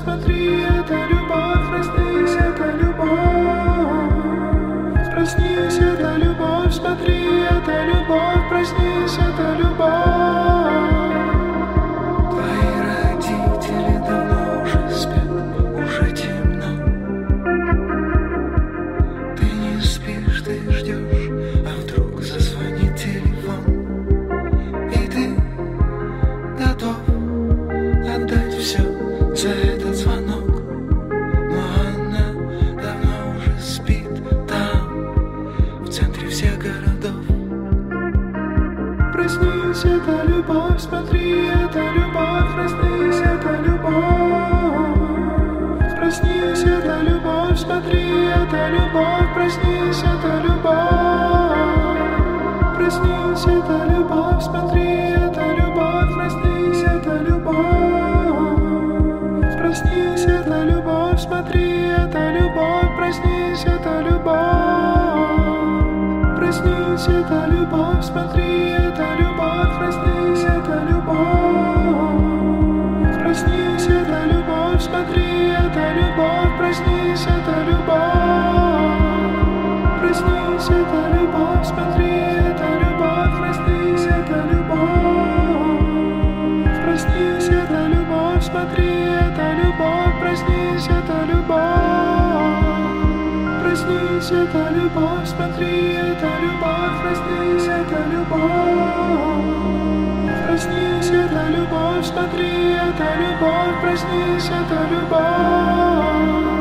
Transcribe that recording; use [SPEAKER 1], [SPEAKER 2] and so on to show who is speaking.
[SPEAKER 1] смотри, это любовь, проснись, это любовь. Проснись, это любовь, смотри, это любовь, проснись, это любовь. Твои родители давно уже спят, уже темно. Ты не спишь, ты ждешь, а вдруг зазвонит телефон, и ты готов отдать все за этот звонок. Но она давно уже спит там, в центре всех городов. Проснись, это любовь, смотри, это любовь, проснись, это любовь. Проснись, это любовь, смотри, это любовь, проснись, это любовь. Проснись, это любовь, смотри, это любовь, проснись, это любовь. Проснись, это любовь, смотри, это любовь, проснись, это любовь. Проснись, это любовь, смотри, это любовь, проснись, это любовь. Проснись, это любовь, смотри, это любовь, проснись, это любовь. Проснись, это любовь, смотри, это любовь, проснись, это любовь. Проснись, это любовь, смотри, это любовь, проснись, это любовь. Проснись, это любовь, смотри, это любовь, проснись, это любовь. Проснись, это любовь, смотри, это любовь, проснись, это любовь.